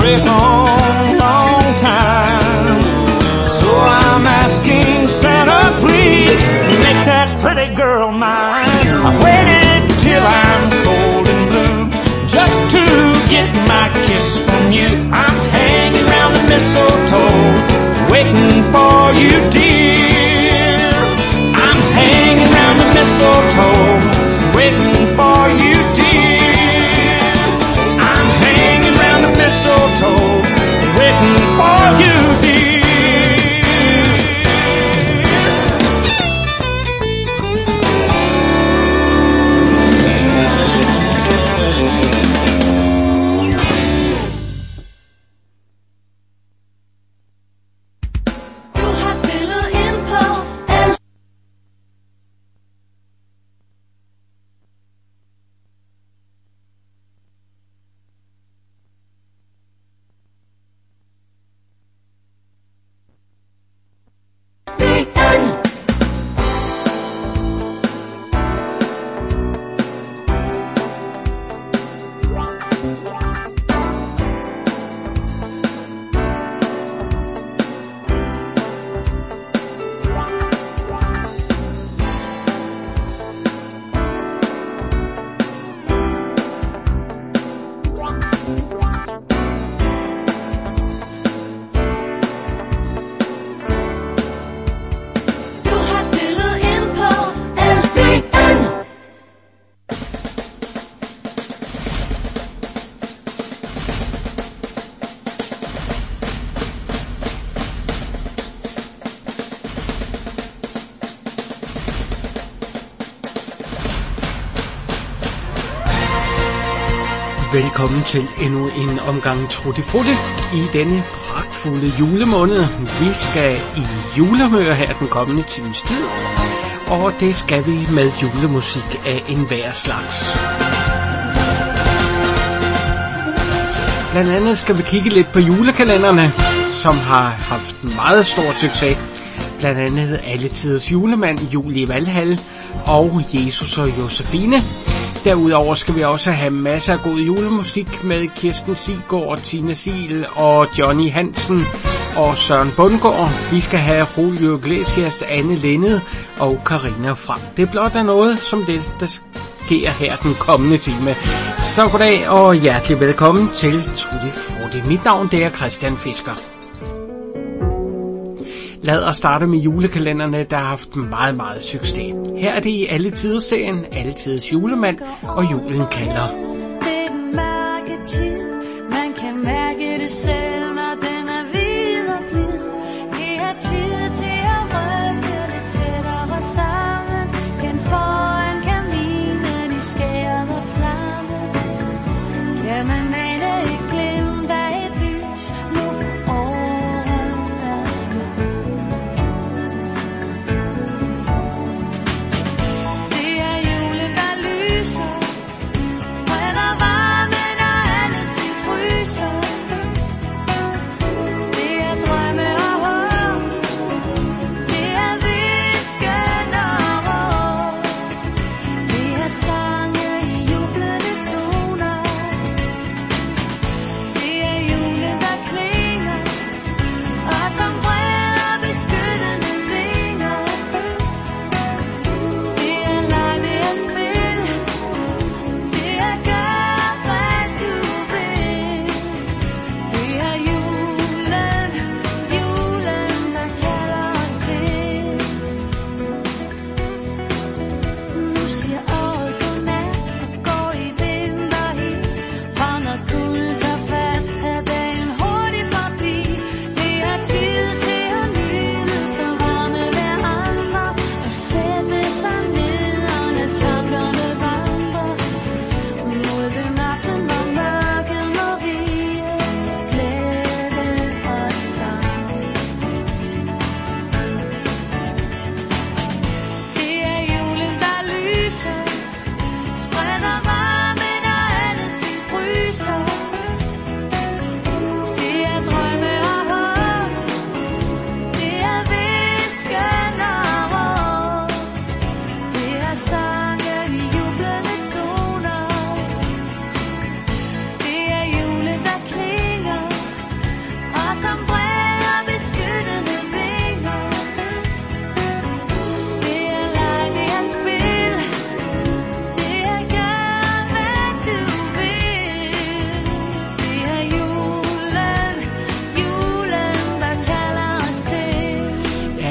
very long, long time. So I'm asking Santa, please make that pretty girl mine. I waited till I'm cold and blue just to get my kiss from you. I'm hanging round the mistletoe waiting for you, dear. I'm hanging round the mistletoe waiting for you, dear. I'm hanging round the mistletoe waiting for you, dear. Velkommen til endnu en omgang Tutti Frutti i denne pragtfulde julemåned. Vi skal i julehumør her den kommende times tid, og det skal vi med julemusik af enhver slags. Blandt andet skal vi kigge lidt på julekalenderne, som har haft meget stor succes. Blandt andet Alletiders julemand, Jul i Valhall og Jesus og Josefine. Derudover skal vi også have masser af god julemusik med Kirsten Siggaard, Tina Siel og Johnny Hansen og Søren Bundgaard. Vi skal have Julio Iglesias, Anne Linnet og Karina Frank. Det er blot noget som det, der sker her den kommende time. Så goddag og hjertelig velkommen til Tutti Frutti. Mit navn det er Christian Fisker. Lad os starte med julekalenderne, der har haft meget, meget succes. Her er det i Alletiders-serien, Alletiders julemand og Julen kalder. Det er den mørke tid, man kan mærke det selv, når den er hvid og blid. Det er tid til at rykke lidt tættere sammen, hen foran kaminen i skæret og flamme. Kan man mane et glimt af et lys, nu året er slut.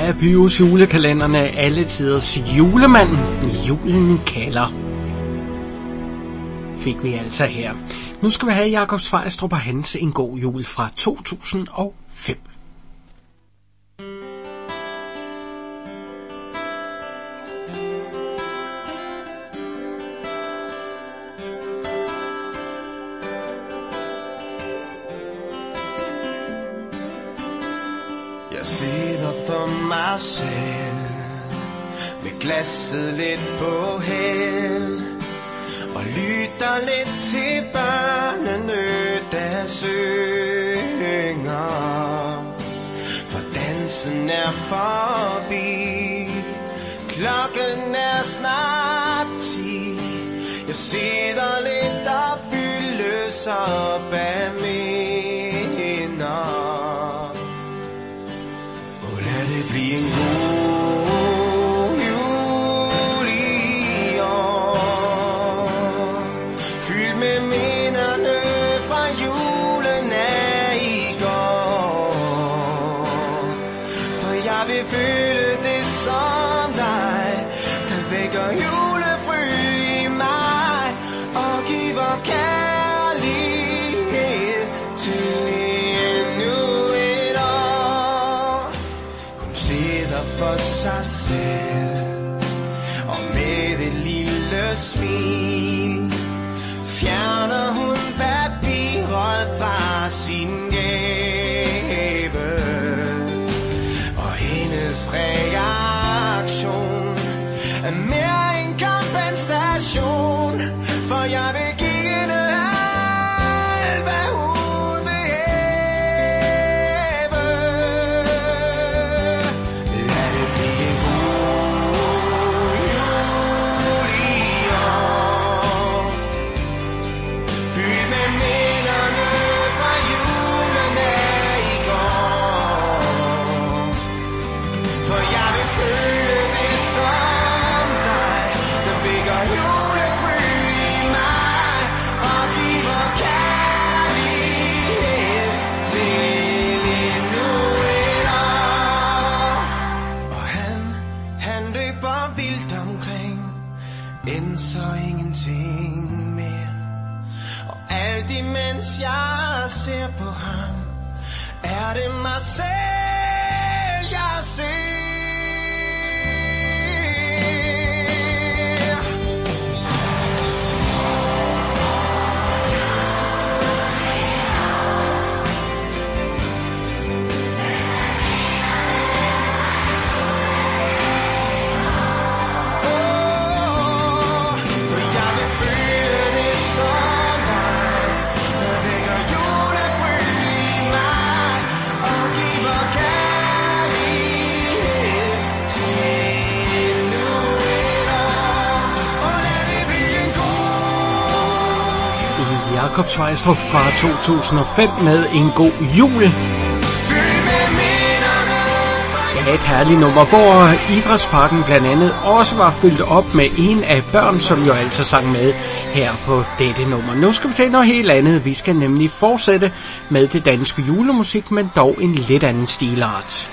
af Pyros julekalenderne, alle tiders julemand. Julen kalder. Fik vi altså her. Nu skal vi have Jakob Svejstrup og hans En god jul fra 2005. Jeg sidder for mig selv med glasset lidt på hæld og lytter lidt til børnene, der synger. For dansen er forbi, klokken er snart 10. Jeg sidder lidt og fyldes op af minder. Lad det blive en god jul i år, fyldt med minderne fra julen af i går. For jeg vil føle det som dig, der vækker julefryd i mig og giver kærlighed til for sig selv, og med et lille smil fjerner hun papiret fra sin gave, og hendes reaktion er mere en kompensation, for jeg vil give hende alt, hvad hun vil have. Så ingenting mere, og alt imens jeg ser på ham, er det mig selv, jeg ser. Jakob Svejstrup fra 2005 med En god jul. Ja, et herligt nummer, hvor Idrætsparken blandt andet også var fyldt op med en af børn, som jo altså sang med her på dette nummer. Nu skal vi se noget helt andet. Vi skal nemlig fortsætte med det danske julemusik, men dog en lidt anden stilart.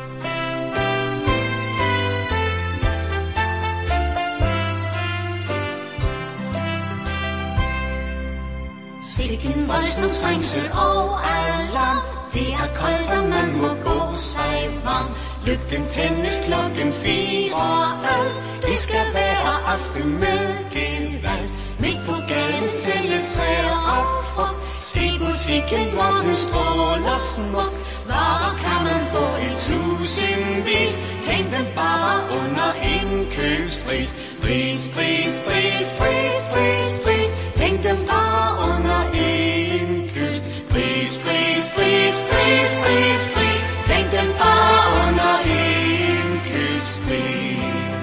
Sikken voldsom trængsel og alarm. Det er koldt, og man må gå sig varm. Lygten tændes, klokken 4 alt. Det skal være aften med gevalt. Midt på gaden sælges træer op frugt. Se butikken, hvor den stråler smuk. Varer kan man få i tusindvis. Tænk dem bare under indkøbspris. Pris, pris, pris, pris, pris, pris. Tænk dem bare under indkøbspris. Pris, pris, pris, pris, pris, pris. Tænk dem bare under indkøbspris.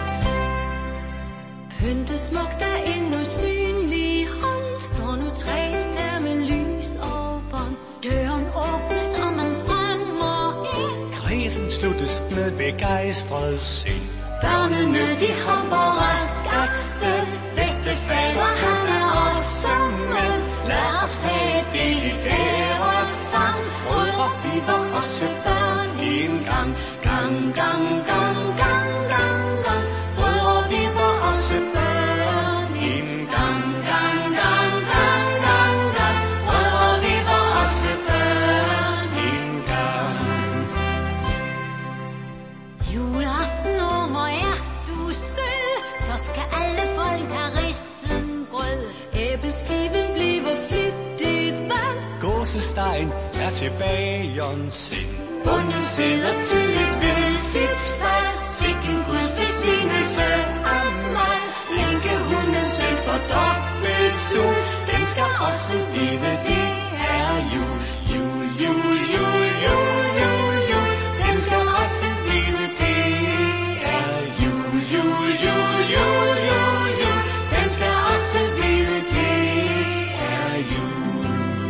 Pynte smukt er endnu synlig hånd. Står nu træet der med lys og bånd. Døren åbnes, og man strømmer ind. Kredsen sluttes med begejstret sind. Børnene de hopper rask afsted. Bedstefader han er også med. Lad os tage det i deres sang. Rødder, vi var også børn en gang. Gang, gang, gang, gang, gang, gang. Brødre, vi var også børn en gang. Gang, gang, gang, gang, gang. Brødre, vi var også børn en gang. Juleaften, hvor er du sød, så skal alle folk have risengrød. Æbleskiven bliver flittigt vand. Gåsestegen er tilbage on sind. Bunden sidder tidligt ved sit fald. Sikken Guds velsignelse af mig. Lænke hunden selv for dobbelt sol. Den skal også vide, det er jul. Jul, jul, jul, jul, jul, jul. Den skal også vide, det er jul. Jul, jul, jul, jul, jul. Den skal også vide, det er jul.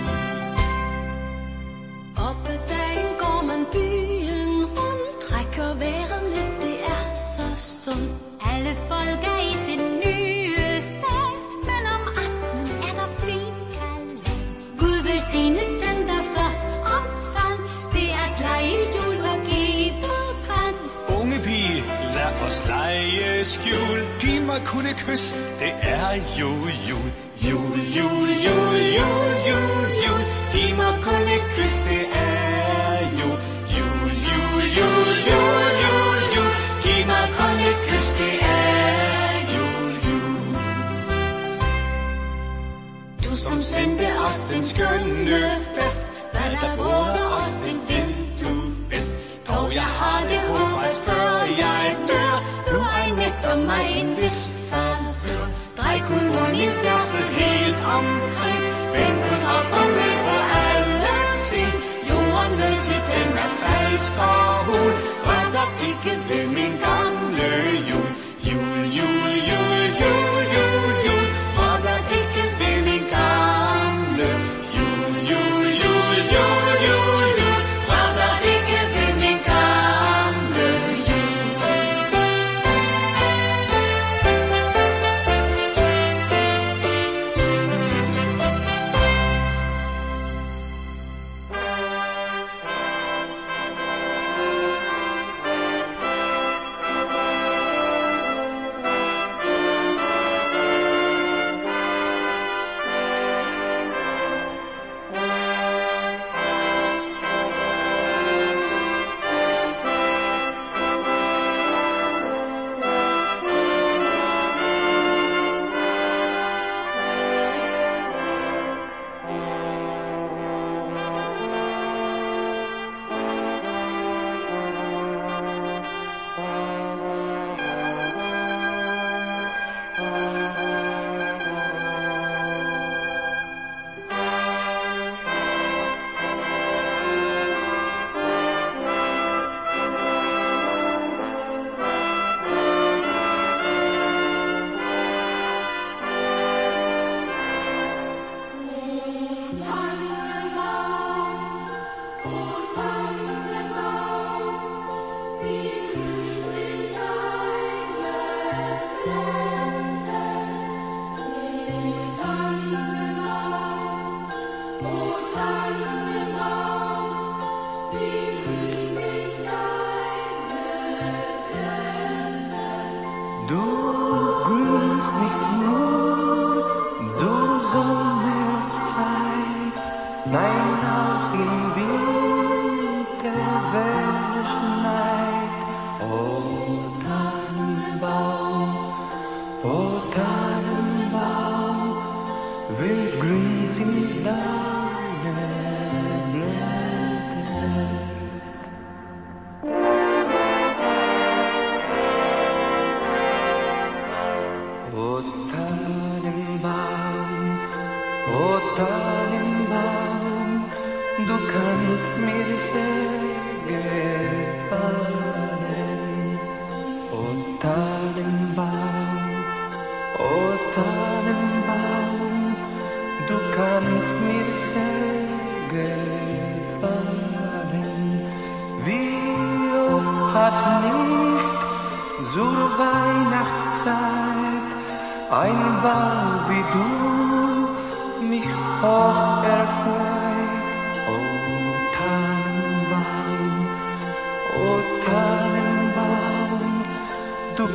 Op ad dagen går man byen rundt, trækker vejret lidt, det er så sundt. Alle folk er i det nye stas, men om aftenen er der fin kalas. Gud velsigne den, der først opfandt, det er glade jul og give pant. Unge pige, lad os lege skjul. Giv mig kun et kys, det er jul, jul. Jul, jul, jul, jul, jul, jul. Giv mig kun et kys, det er jul. Jul, jul, jul, jul, jul, jul. Giv mig kun et kys, det er jul, jul. Du som sendte os den skønne fest, hvad der både os, den ved du bedst. Dog jeg har det håb, at før jeg dør, du egner mig en vis favør. Drej kun universet helt omkring, vend kun op og ned på alle ting. Jorden ned til den er falsk og hul, rør der ikke ved min gamle jul. Jul, jul, jul, jul, jul, jul, rør der ikke ved min gamle jul. Jul, jul, jul, jul, jul, rør der ikke ved min gamle jul.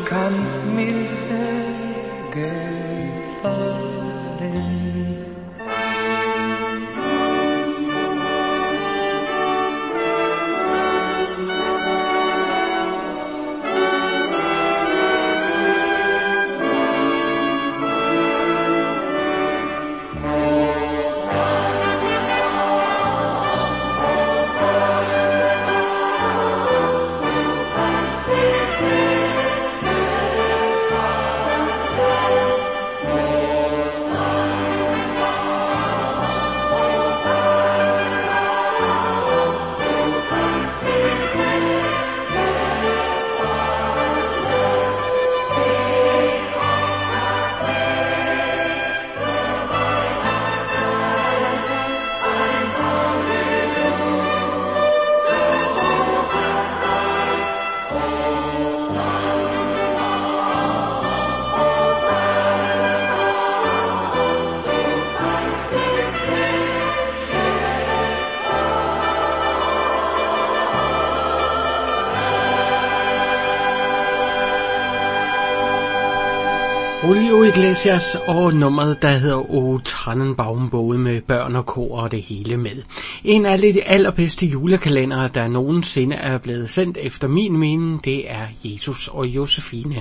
kannst mir sehr gefallen. Julio Iglesias og nummeret, der hedder O Tannenbaum, både med børn og kor og det hele med. En af de allerbedste julekalendere, der nogensinde er blevet sendt efter min mening, det er Jesus og Josefine.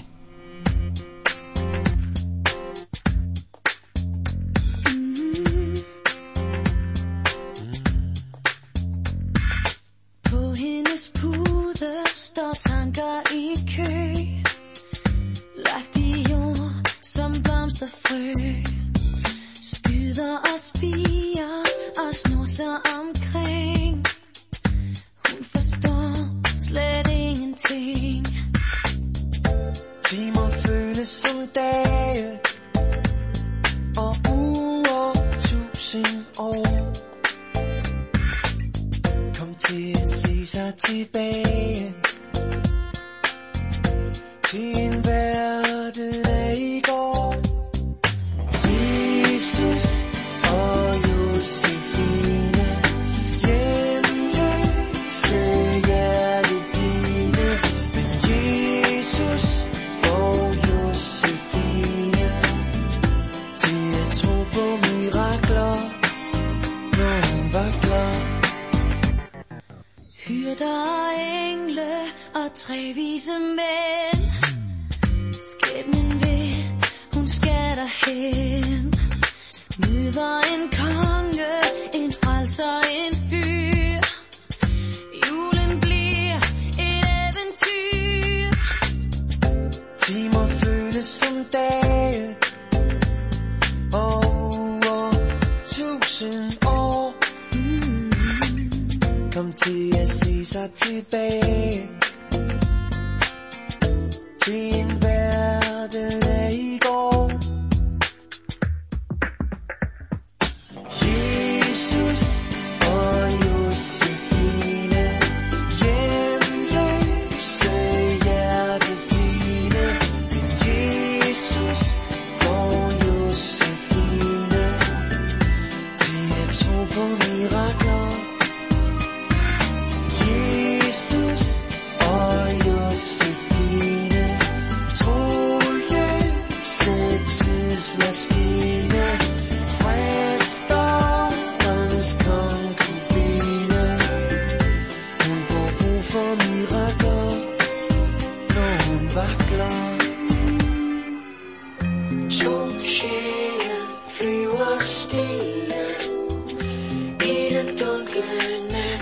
På hendes pude står tanker i kø, lagt i jord som blomsterfrø, skyder og spiger og snor sig omkring. Hun forstår slet ingenting. Timer føles som dage, og uger 1000 år. Kom til at se sig tilbage til en verden af i går. Jesus og Josefine, hjemløse hjertepine. Men Jesus får Josefine til at tro på mirakler, når hun vakler. Hyrder og engle og 3 vise mænd, skæbnen vil, hun skal derhen. Møder en konge, en frelser, en fyr. Julen bliver et eventyr. Timer føles som dage, og uger 1000 år. Kom til at se sig tilbage til en verden af i går. Jesus og Josefine, hjemløse hjertepine. Jesus får Josefine til at tro på mirakler. Jesus og Josefine, troløse tidsmaskine, præsterens konkubine. Hun får brug for mirakler, når hun vakler. Solskæret flyver stille i den dunkle nat.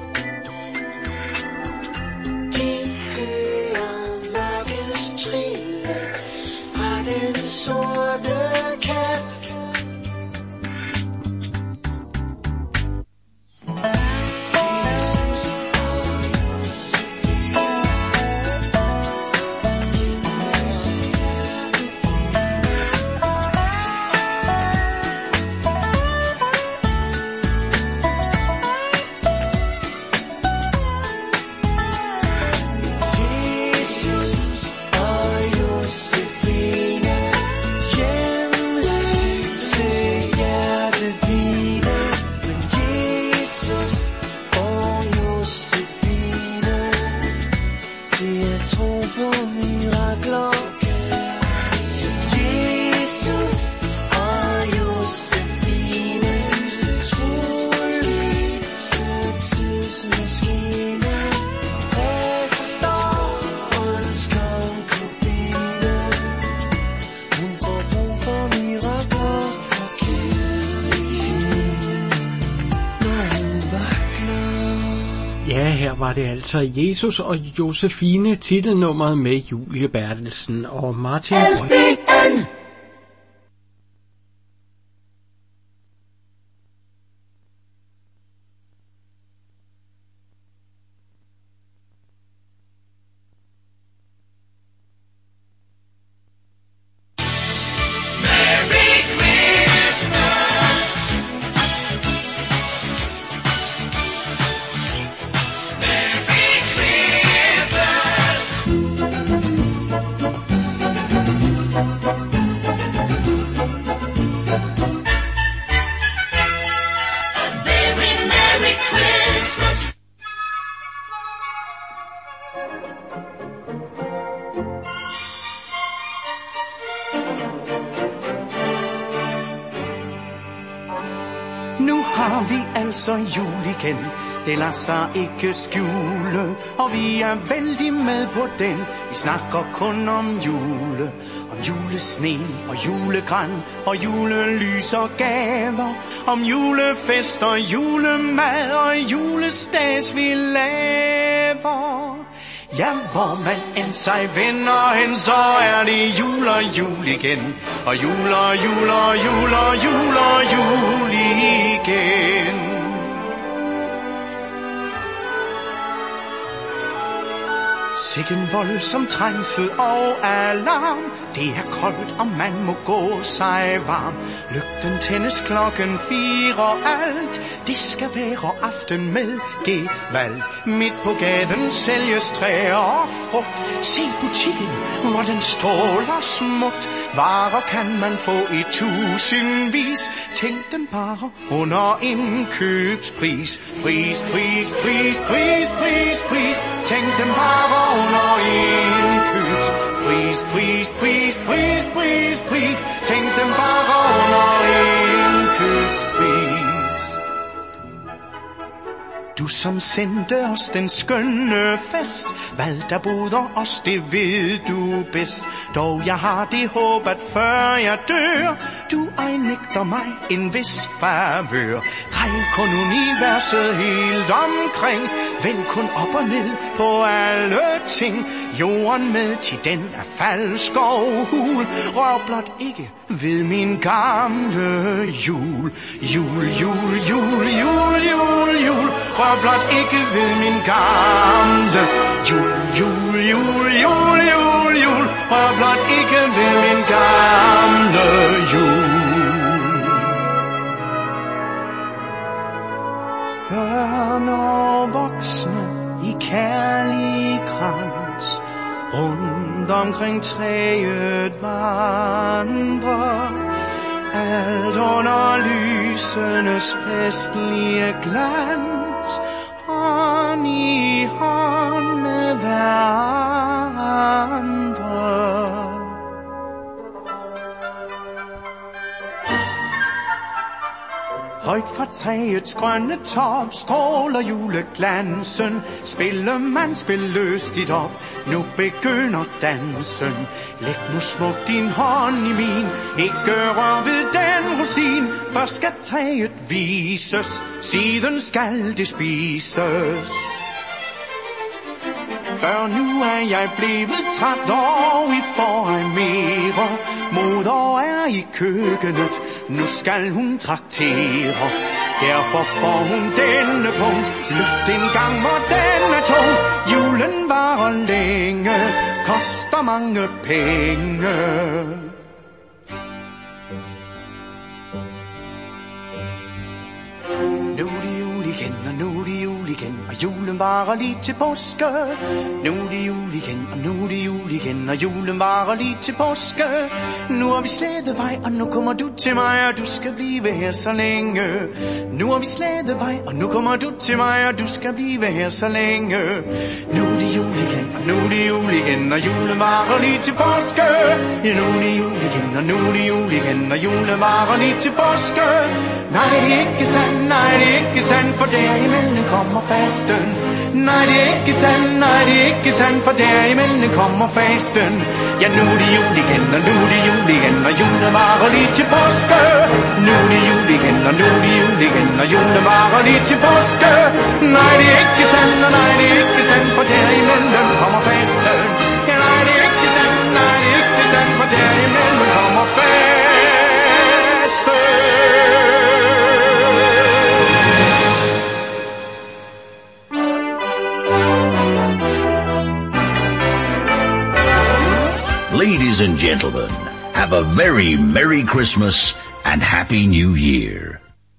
De hører mørkets trille fra den sorte kat. tro på mirakler. Jesus og Josefine, troligste tidsmaskine, Pastorens konkubine. Hun får brug for mirakler, for kærlighed, når hun vakler. Ja, her var det altså Jesus og Josefine, titelnummeret med Julie Bertelsen og Martin Brygger. Nu har vi altså jul igen, det lader sig ikke skjule, og vi er vældig med på den. Vi snakker kun om julesne og julegran og julelys og gaver, om julefester, julemad og julestas vi laver. Ja, hvor man end sig vender hen, så er det jul og jul igen. Og jul og jul og jul og jul og jul igen. Sikken voldsom trængsel og alarm. Det er koldt, og man må gå sig varm. Lygten tændes klokken 4 og alt. Det skal være aften med gevald. Midt på gaden sælges træer og frugt. Se butikken, hvor den stråler smukt. Varer kan man få i tusindvis. Tænk dem bare under indkøbspris. Pris, pris, pris, pris, pris, pris. Tænk dem bare under indkøbspris. Pris, pris, pris, pris, pris. Tænk dem bare under indkøbspris. Du som sendte os den skønne fest, hvad der boder os, det ved du bedst. Dog jeg har det håb, at før jeg dør, du ej nægter mig en vis favør. Drej kun universet helt omkring, vend kun op og ned på alle ting. Jorden med til den er falsk og hul, rør blot ikke ved min gamle jul. Jul, jul, jul, jul, jul, jul, rør blot ikke ved min gamle jul. Jul, jul, jul, jul, jul, rør blot ikke ved min gamle jul. Børn og voksne i kærlig krans, rundt omkring træet vandrer, alt under lysenes festlige glans, hånd i hånd med hverandre. Højt fra træets grønne top stråler juleglansen. Spil løst dit op, nu begynder dansen. Læg nu smukt din hånd i min, ikke rør ved den rosin. Først skal træet vises, siden skal det spises. Børn, nu er jeg blevet træt, og I får ej mere. Moder er i køkkenet, nu skal hun traktere. Derfor får hun denne punkt, løft en gang, hvor den er tung. Julen varer længe, koster mange penge. Nu er det jul igen, og nu er det jul igen, og julen varer lige til påske. Nu er det jul igen, og nu er det jul igen, igen, og julen varer lige til påske. Nu har vi slædet vej, og nu kommer du til mig, og du skal blive her så længe. Nu har vi slædet vej, og nu kommer du til mig, og du skal blive her så længe. Nu er det jul igen, og nu er det jul igen, og julen varer lige til påske. Ja, nu er det jul igen, og nu er det jul igen, og julen varer lige til påske. Nej, det er ikke sandt, nej, det er ikke sandt, for derimellem kommer fasten. Nej, det er ikke sandt, nej, det er ikke sandt, for derimellem kommer fasten. Ja, nu er det jul igen, og nu er det jul igen, og julen varer lige til påske. Nu er det jul igen, og nu er det jul igen, og julen varer lige til påske. Nej, det er ikke sandt, og nej, det er ikke sandt, for derimellem kommer fasten. Ja, nej, det er ikke sandt, nej, det er ikke sandt, for derimellem kommer fasten. Ladies and gentlemen, have a very Merry Christmas and Happy New Year.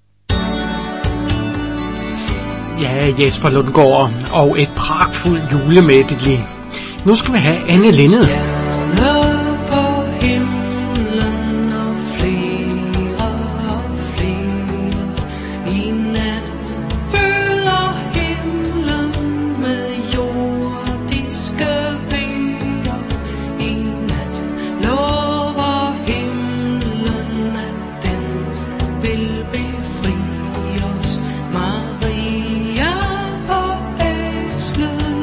Ja, Jesper Lundgaard og et pragtfuldt julemedley. Nu skal vi have Anne Linnet. Stjerner på himlen og flere og flere. I nat fylder himlen med jordiske vejer. I nat lover himlen, at den vil befri os. Maria på æslet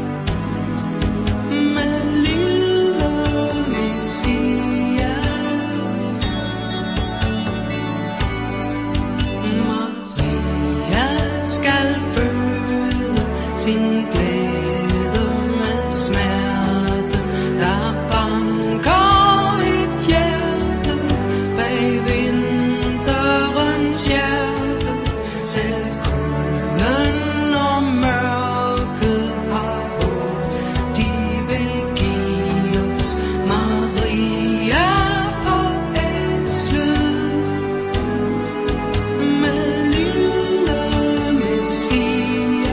med lille Messias. Maria skal føde sin glæde med smerte. Der banker et hjerte bag vinterens hjerte. Selv kulden og mørket har håb, de vil give os. Maria på æslet med lille Messias.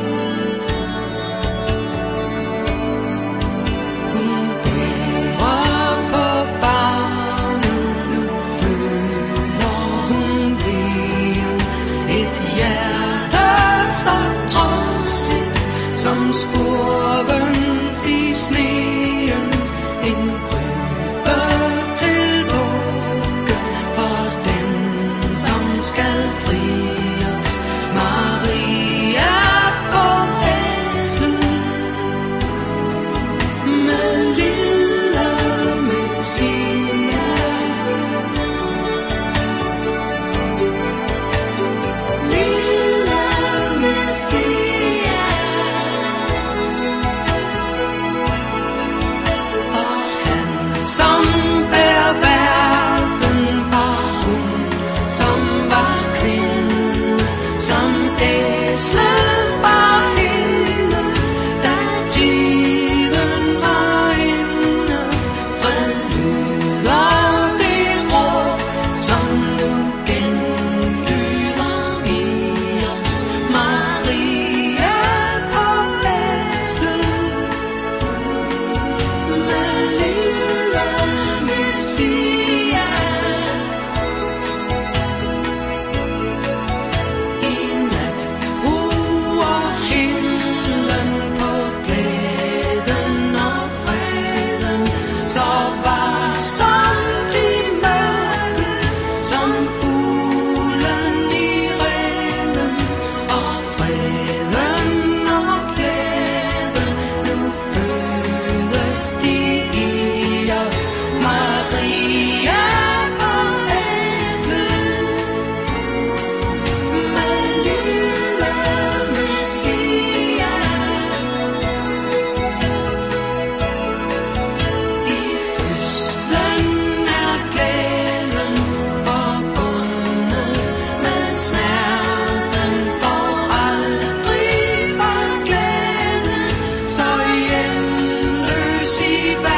Hun bærer på barnet, nu føler hun vejen. Et hjerte så trodsigt som spurvens i sneen. En krybbe til vugge for den, som skal fri os. Maria på æslet med lille Messias. Lille Messias. Og han, som bærer verden, var hun, som var kvinde, som æslet var hende, da tiden var inde. Fred lyder det råb, som nu genlyder i os. Maria på æslet med lille Messias. I nat ruer himlen på glæden og freden. Så varsom de mørke, som fuglen i reden. Og freden og glæden, nu fødes de i os. Maria på æslet med lille Messias. I fødslen er glæden forbundet med smerten, og aldrig var glæden så hjemløs i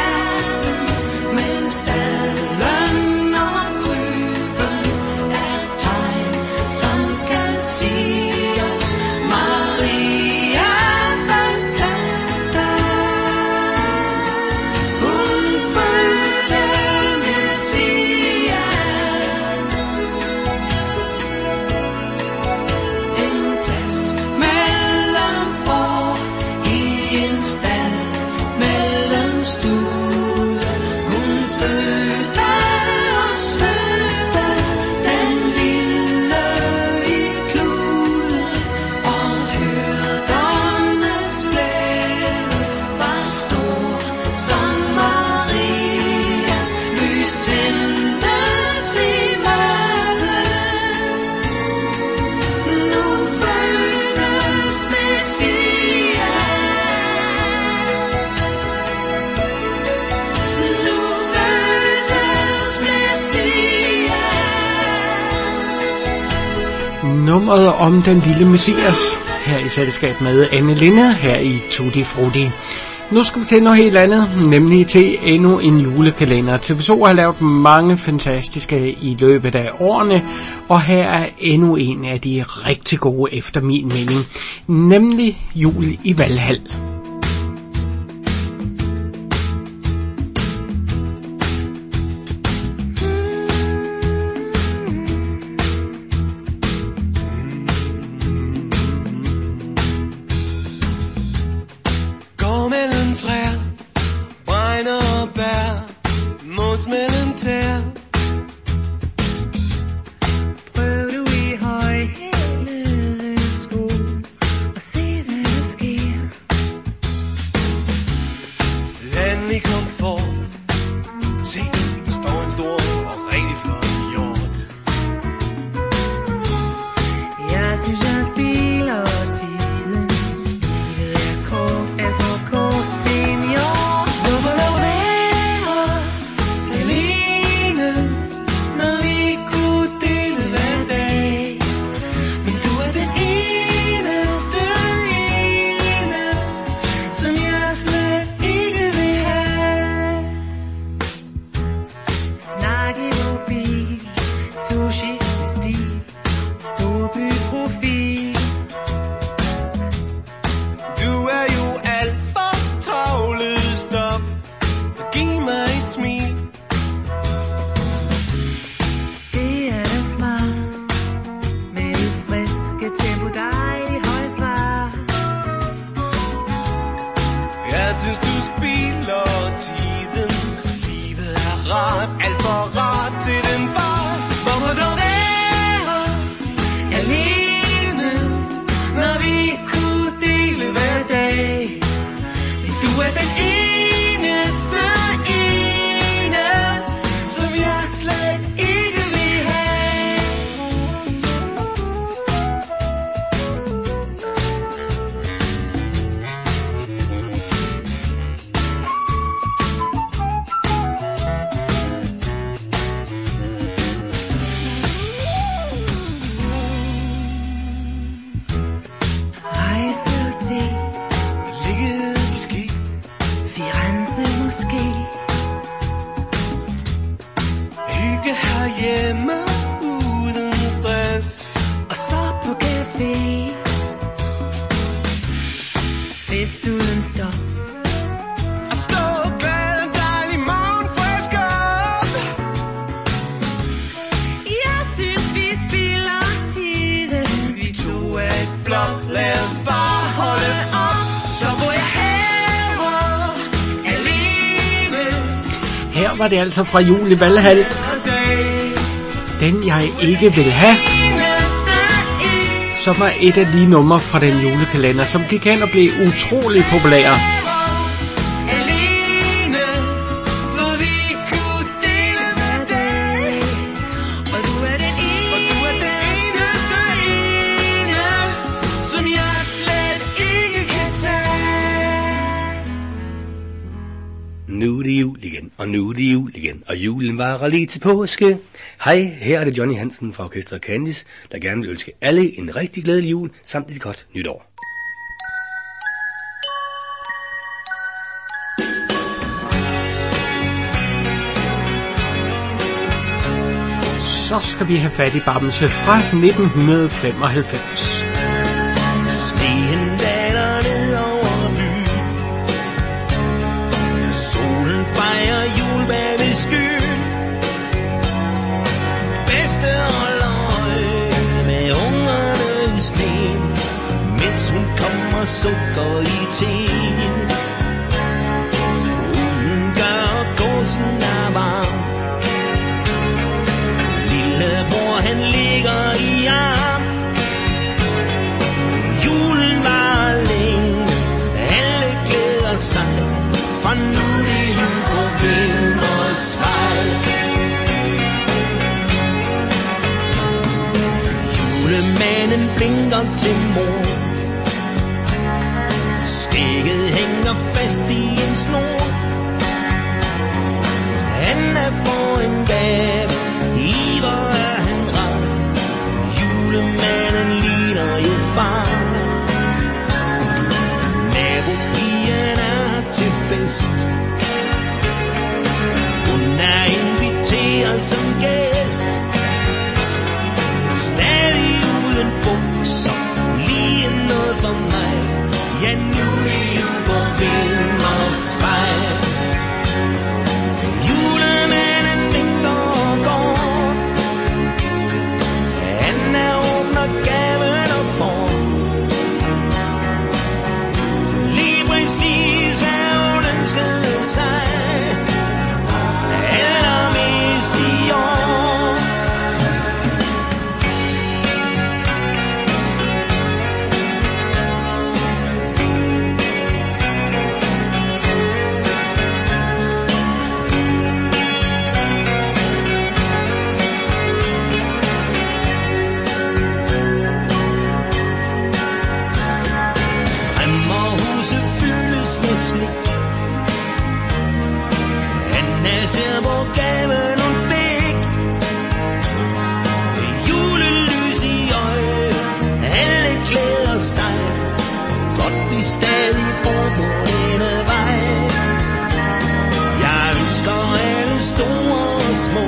stue. Hun fødte og svødte den lille i klude, og hyrdernes glæde var stor som Marias. Lys tændtes i mørket. Nu fødtes Messias. Nu fødtes Messias. Nummeret om den lille Messias, her i selskab med Anne Linde, her i Tutti Frutti. Nu skal vi til noget helt andet, nemlig til endnu en julekalender. TV2 har lavet mange fantastiske i løbet af årene, og her er endnu en af de rigtig gode efter min mening, nemlig Jul i Valhall. Går mellem træer, bregner og bær, mos mellem tær. Prøv du i højhælede sko og se hvad der sker. Landlig komfort. Se, der står en stor og rigtig flot hjort. Jeg synes jeg spilder tiden. Livet er kort, alt for kort, senior. Hvorfor lad være alene, når vi kunne dele hver dag? Men du er den eneste ene, som jeg slet ikke vil have. Snak i mobil, sushi med stil, storbyprofil. Du er jo alt for travlet, stop. Giv mig et smil. Det er da smart, med det friske tempo, dejlig høj fart. Jeg synes du spilder tiden. Livet er rart, alt for rart til den far. Hvorfor dog være alene, når vi kunne dele hver dag? Men du er den eneste ene, som jeg slet ikke vil have. Rejse og se, Ligge i ski, Firenze måske. hygge herhjemme uden stress. Og så på café. Fest uden stop. At stå glad en dejlig morgen frisk op. Jeg synes vi spilder tiden. Vi to er et flot, lad os bare holde op. Så hvor jeg hellere alene Her var det altså fra Jul i Valhall, hver dag. den jeg ikke vil have, som er et af de numre fra den julekalender, som gik hen og blev utrolig populære. Alene, for vi kunne dele hver dag. Og du er den eneste ene, som jeg slet ikke kan tage. Nu er det jul igen, og nu er det jul igen, og julen varer lige til påske. Hej, her er det Johnny Hansen fra Orkester Candice, der gerne vil ønske alle en rigtig glædelig jul, samt et godt nytår. Så skal vi have fat i Bamse fra 1995. Sneen daler ned over byen. Solen fejrer jul bag ved skyen. Bedste holder øje med ungerne i sneen, mens hun kommer sukker i teen. Hun jul på Vimmersvej. Julemanden blinker til mor. Skægget hænger fast i en snor. Han er for en gave, i hvor er han rar. Julemanden ligner jo far. Nabopigen er til fest. Hun er inviteret som gæst. Stadig uden bukser, lige noget for mig. Ja, nu er jul på Vimmersvej. Julemanden vinker og går. Han er åbner gaven og får. Lige præcis hvad hun ønskede sig. Allermest i år. Han er ser hvor gaven hun fik. Julelys i øje, alle glæder sig. Godt vi stadig bor på denne vej. Jeg ønsker alle store og små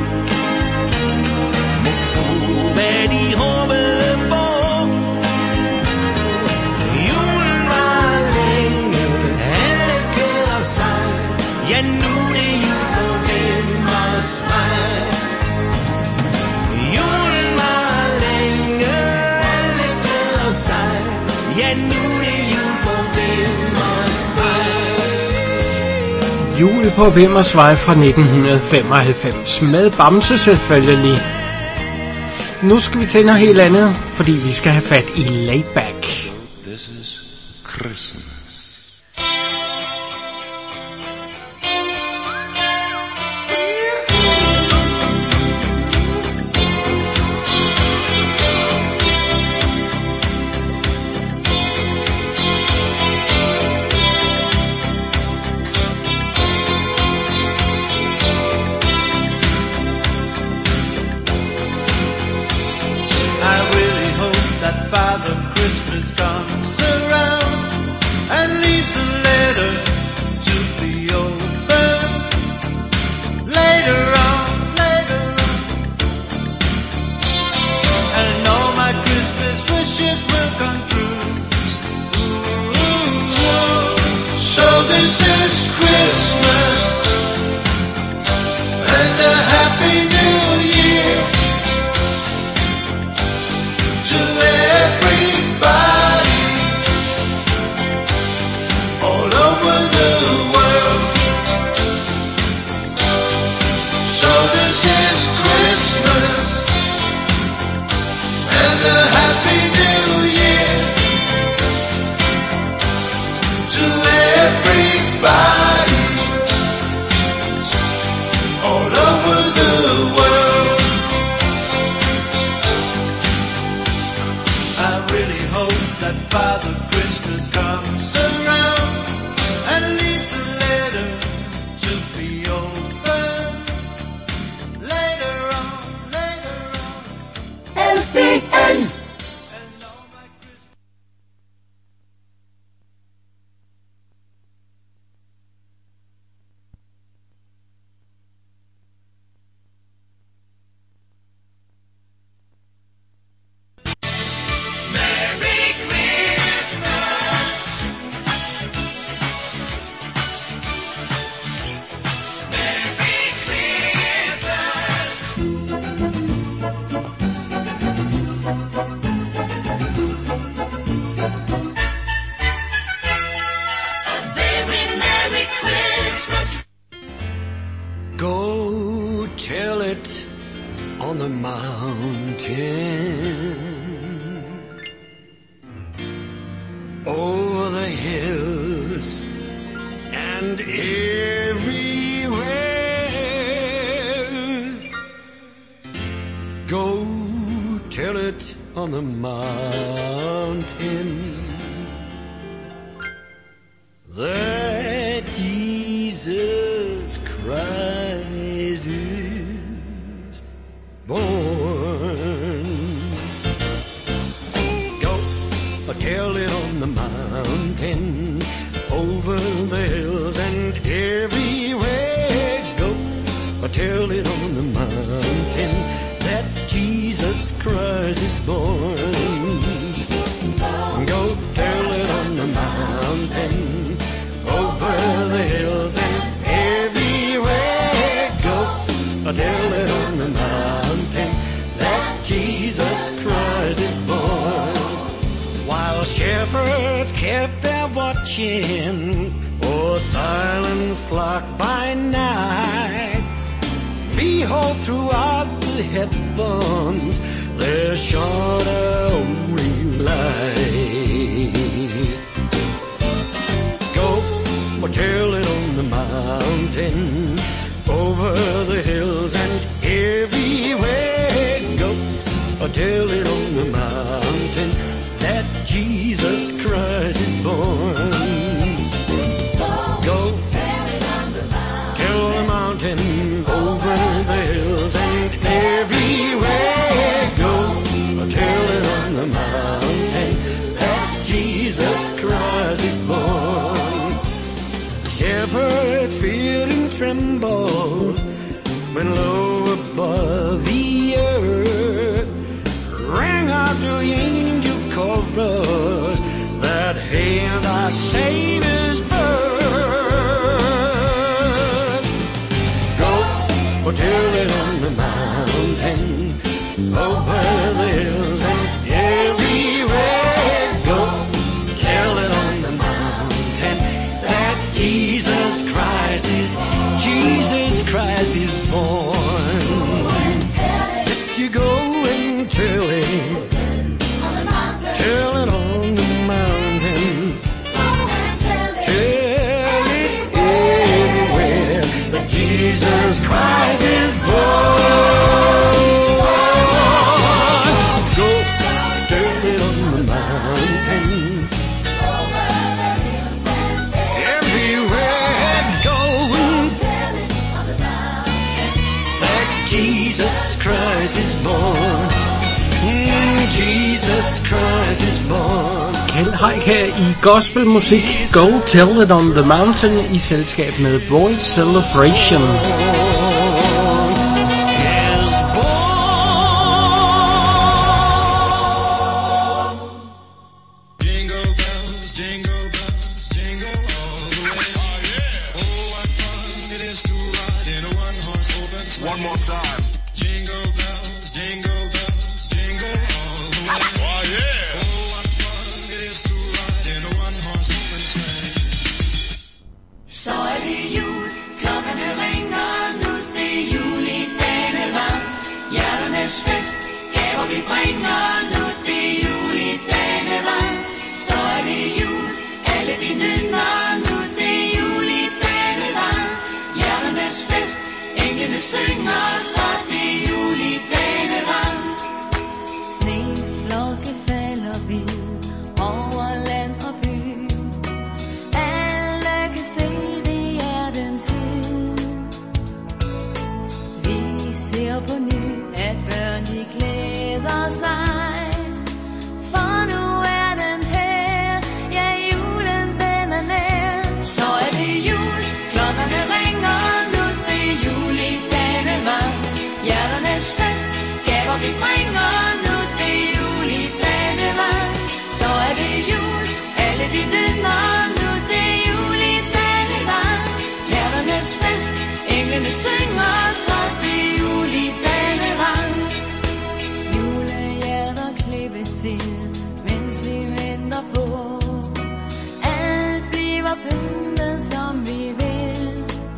må få hvad de håbede på. Julen var længe, alle glæder sig. Ja, nu er det jul på Vimmersvej. Julen var længe, alle glæder sig. Ja, nu er det jul på Vimmersvej. Jul på Vimmersvej fra 1995 med Bamse selvfølgelig. Nu skal vi til noget helt andet, fordi vi skal have fat i Laidback. This is Christmas. I really hope that Father Christmas comes around and leaves a letter to be opened later on. And all my Christmas wishes will come true. So this is Christmas and a happy new year to everybody all over the world. So this is Christmas and a happy new year to everybody all over the world. I really hope that Father Christmas comes around and leaves a letter to be opened later on. LPN. Go tell it on the mountain, over the hills and everywhere. on the mountain that Jesus Christ is born. Go tell it on the mountain, over the hills and everywhere. Go tell it on the mountain that Jesus Christ is born. Go tell it on the mountain, over the hills and everywhere. Go tell it on the mountain that Jesus Christ is born. While shepherds kept their watching, o'er silence flock by night, behold, throughout the heavens there shone a holy light. Go tell it on the mountain, over the hills and everywhere. Go tell it on the mountain that Jesus Christ is born. Go tell the mountain, over the hills and everywhere. Go tell it on the mountain that Jesus Christ is born. Shepherds feared and trembled when low above the earth rang out the angel chorus that hailed our Savior's birth. Go tell it on the mountain, over the hills and everywhere. Go tell it on the mountain that Jesus Christ is born. Just you go and tell it. Tell it on the mountain. Tell it everywhere that Jesus Christ is born. Go tell it on the mountain. Everywhere go that Jesus Christ is born. Jesus Christ is born. Kjeld Haik her i gospelmusik. Go Tell It on the Mountain i selskab med Boys Celebration. One more time. Jingle bells, jingle bells, jingle all the way. Oh yeah. Oh, what fun it is to ride in a one-horse open sleigh. Så det jul, klokkerne ringer, nu det jul i denne land. Hjerternes fest, gaver vi bringer, nu det jul i denne land. Så det jul, alle de nynner, nu det jul i denne land. Hjerternes fest, englene synger, så det jul i denne land. Sneflokke falder ved over land og by. Alle kan se, det er den tid. Vi ser på ny, at børn de glæder sig. For nu er den her, ja julen den er nær. Så det jul, klokkerne ringer, nu det jul i denne land. Hjerternes fest, gaver vi bringer, nu det jul i denne land. Så det jul, alle de nynner, nu det jul i denne land. Hjerternes fest, englene synger, så det jul i denne land. Julehjerter klippes til, mens vi venter på. Alt bliver pyntet, som vi vil.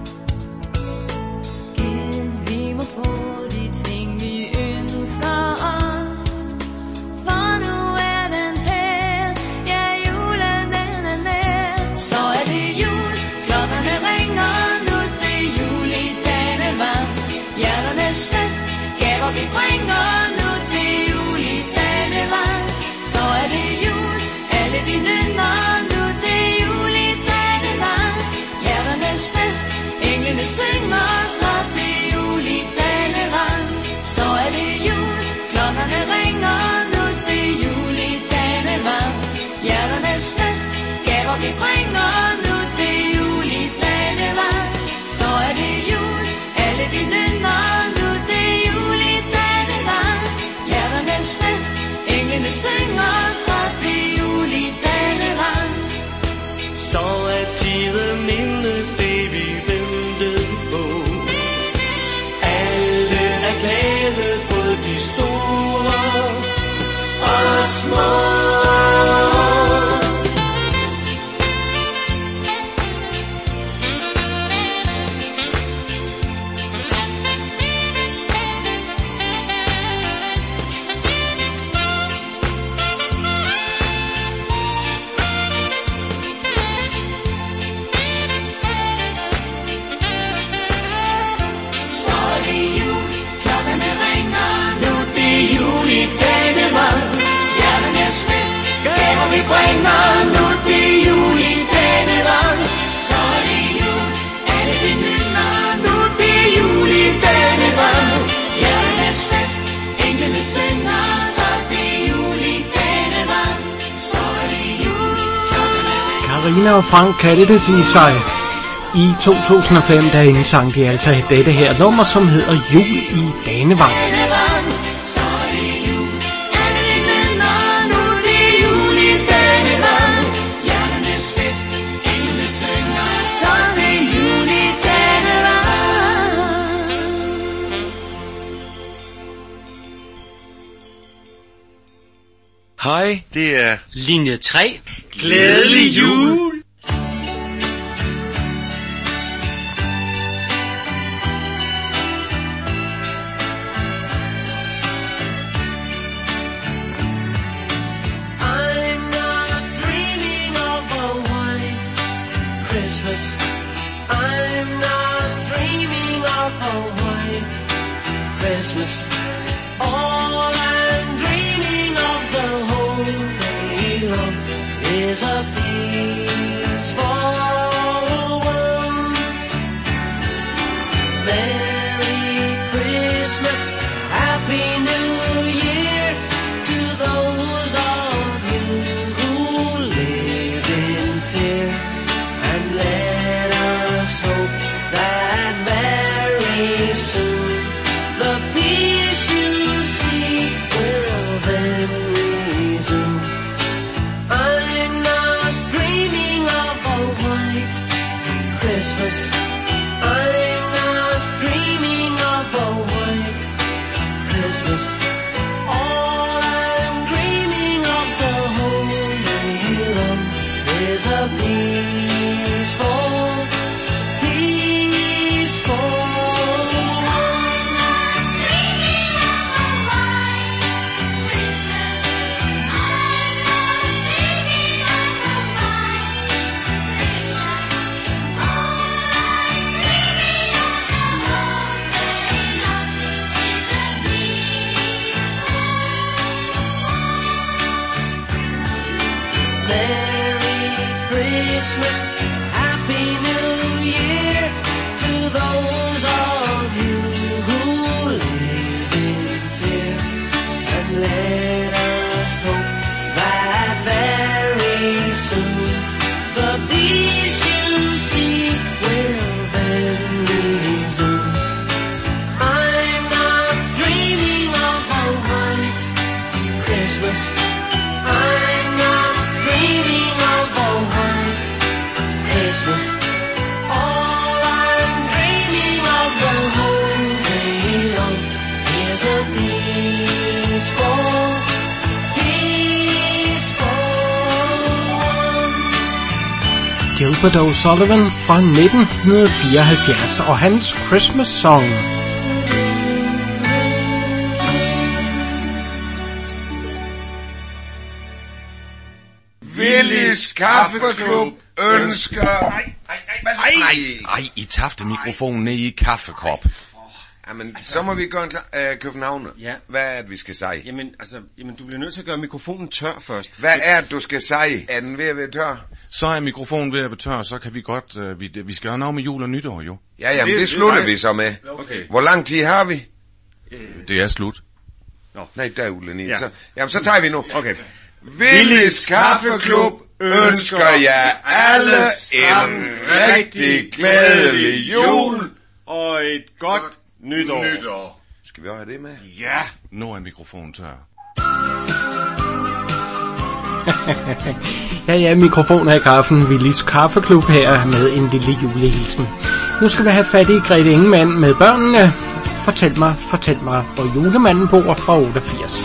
Gid vi må få de ting, vi ønsker os. For nu er den her, ja julen den er nær. Så det jul, klokkerne ringer, nu det jul i denne land. Hjerternes fest, gaver vi bringer, nu det jul i denne land. hjerternes fest. Englene synger, så det jul i denne land. Så er det jul, klokkerne ringer, nu det jul i denne land. Hjerternes fest, gaver vi bringer, nu det jul i denne land. Så er det jul, alle vi nynner, nu det jul i denne land. Hjerternes fest, englene synger, så det jul i denne land. Så er tiden inde, det vi ventede på. Alle er glade, både de store og små. Vi bringer nu det jul i denne land. Så er det jul, alle vi nynner, nu det jul i denne land. Hjerternes fest, englene synger, så det jul i denne land. Så er det jul. Karina og Frank kaldte sig i 2005, der indsang de altså dette her nummer, som hedder Jul i Danevang. Hej, det er Linje 3. Glædelig jul! I'm not dreaming of a white Christmas. I'm not dreaming of a white Christmas. All I'm dreaming of the whole day long is a peaceful one. Merry Christmas, Happy New Year to those of you who live in fear. And let us hope that very soon the peace you seek will then resume. I'm not dreaming of a white Christmas. I'm not dreaming of a white Christmas. All I'm dreaming of the whole day long is a peaceful Christmas, Happy New Year to those of you who live in fear. And let us hope that very soon the peace you seek will then resume. I'm not dreaming of a white Christmas. I'm not dreaming of a white Christmas. All I'm dreaming of the whole day long is a peaceful one. Gilbert O'Sullivan fra 1974 og hans Christmas Song. Willis Kaffeklub ønsker... Ej, i tafte mikrofonen ned i kaffekop. Jamen, så må vi gøre en København. Ja. Hvad er det, vi skal sige? Jamen, du bliver nødt til at gøre mikrofonen tør først. Hvad er det, du skal sige? Er den ved at være tør? Så er mikrofonen ved at være tør, så kan vi godt... vi skal have noget med jul og nytår, jo. Ja, jamen, det slutter vi så med. Okay. Hvor lang tid har vi? Det er slut. Nej, der er Ulle Ja. Så tager vi nu. Okay. Willis Kaffeklub ønsker jer alle en rigtig glædelig jul. Og et godt nytår. Skal vi også have det med? Ja. Nu er mikrofonen tør. Ja, mikrofon her i kaffen. Willis Kaffeklub her med en lille julehilsen. Nu skal vi have fat i Grete Ingemann med børnene. Fortæl mig, hvor julemanden bor fra 88.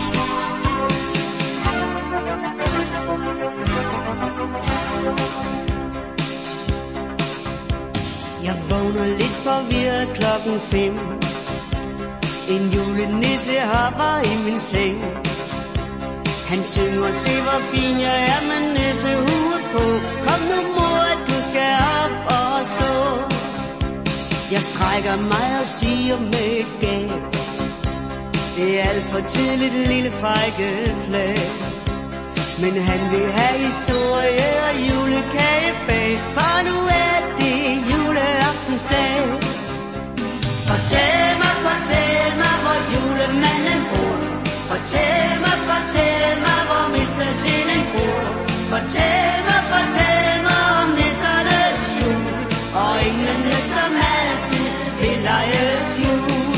Jeg vågner lidt forvirret 5:00. En julenisse hopper i min seng. Han synger, se hvor fin jeg er med nissehue på. Kom nu mor, du skal op og stå. Jeg strækker mig og siger med gab. Det er alt for tidligt, lille frække flag. Men han vil have historie og julekage bag. For nu er det juleaftensdag. Fortæl mig, hvor julemanden bor. Fortæl mig, hvor mister Tinen bor. Fortæl mig om nissernes jul. Og englene som altid vil lejes jul.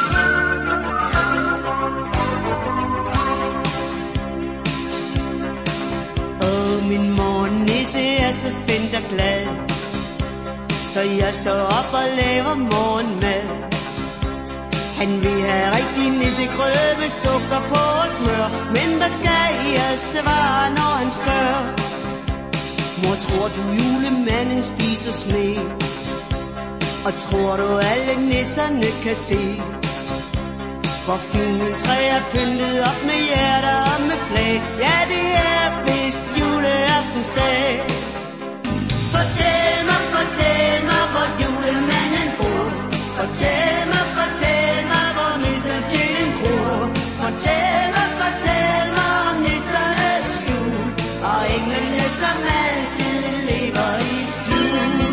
Min morgennisse er så spændt og glad. Så jeg står op og laver morgenmad. Han vil have rigtig nissegrød med sukker på og smør. Men hvad skal jeg svare, når han spørger? Mor, tror du julemanden spiser sne? Og tror du alle nisserne kan se? Hvor fint træ er pyntet op med hjerter og med flag. Ja, det er vist juleaftensdag. Fortæl mig, hvor julemanden bor. Fortæl mig, hvor mister Tinen gror. Fortæl mig om nissernes jul. Og englene som altid lever i skjul.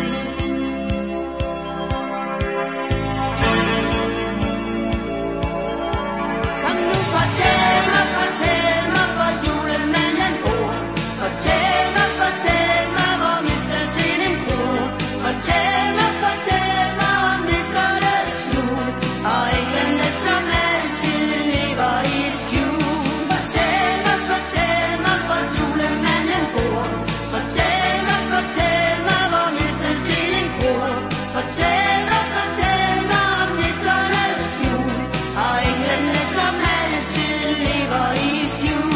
Kom nu, fortæl mig, hvor julemanden bor. Fortæl mig, hvor mister Tinen gror. Fortæl mig om nissernes jul. Og englene som altid lever i skjul. Fortæl mig, hvor julemanden bor. Fortæl mig, hvor mister Tinen gror. Fortæl mig om nissernes jul. Og englene som altid lever i skjul.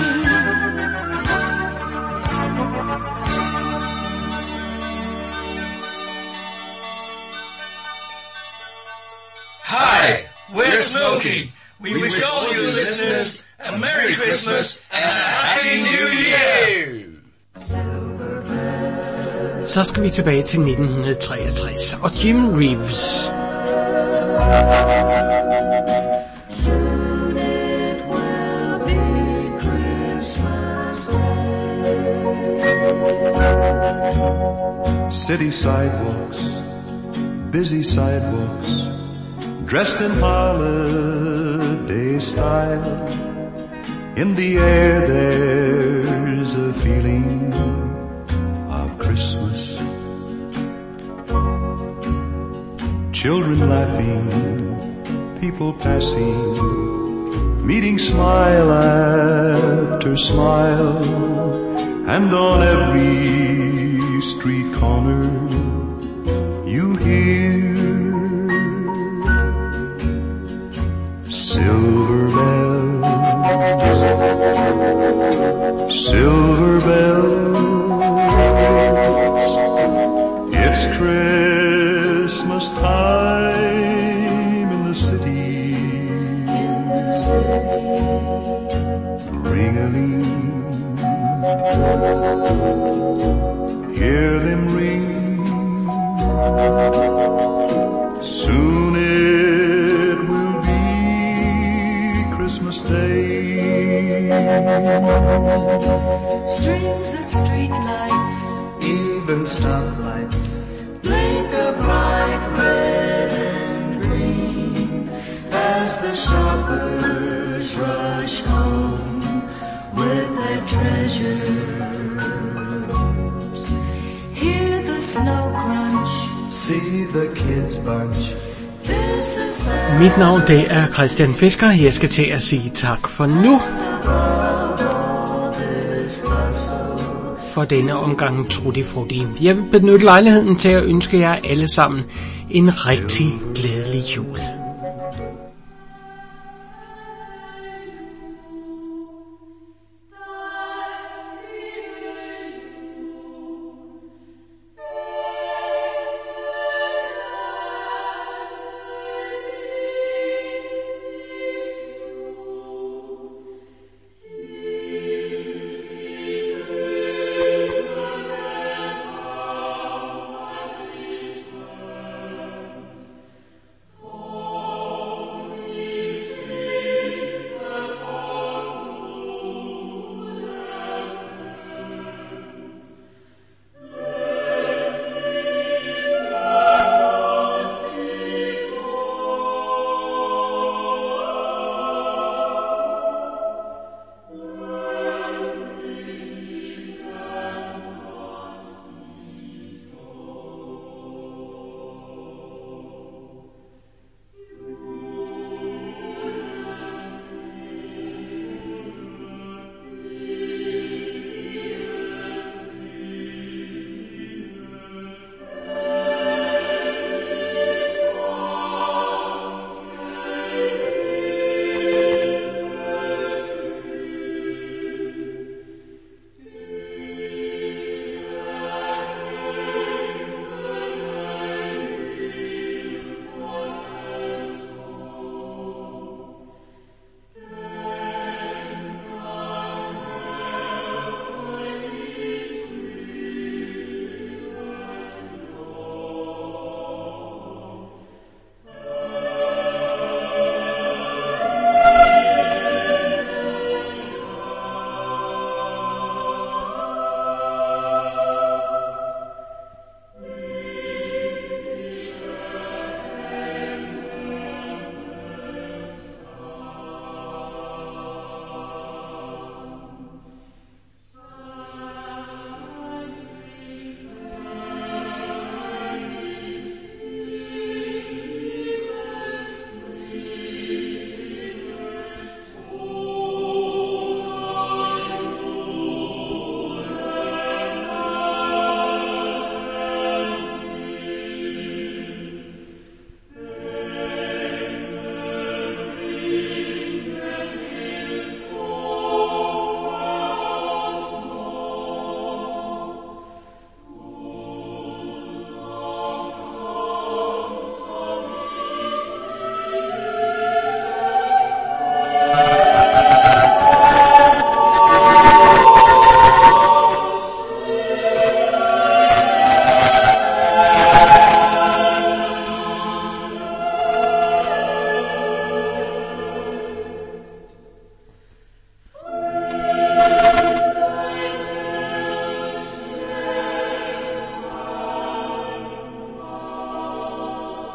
Hi, we're Smokey. We wish all you listeners a Merry Christmas and a Happy New Year! Så skal vi tilbage til 1963 og Jim Reeves. City sidewalks, busy sidewalks, dressed in holiday style. In the air there's a feeling of Christmas. Children laughing, people passing, meeting smile after smile, and on every street corner you hear silver bells, silver bells. It's Christmas time in the city. Ring-a-ling, hear them ring. Soon it life. Blink a bright red and green as the shoppers rush home with their treasures. Hear the snow crunch, see the kids bunch. This is Mit navn det er Christian Fisker. Jeg skal til at sige tak for nu. For denne omgang Tutti Frutti. Jeg vil benytte lejligheden til at ønske jer alle sammen en rigtig glædelig jul.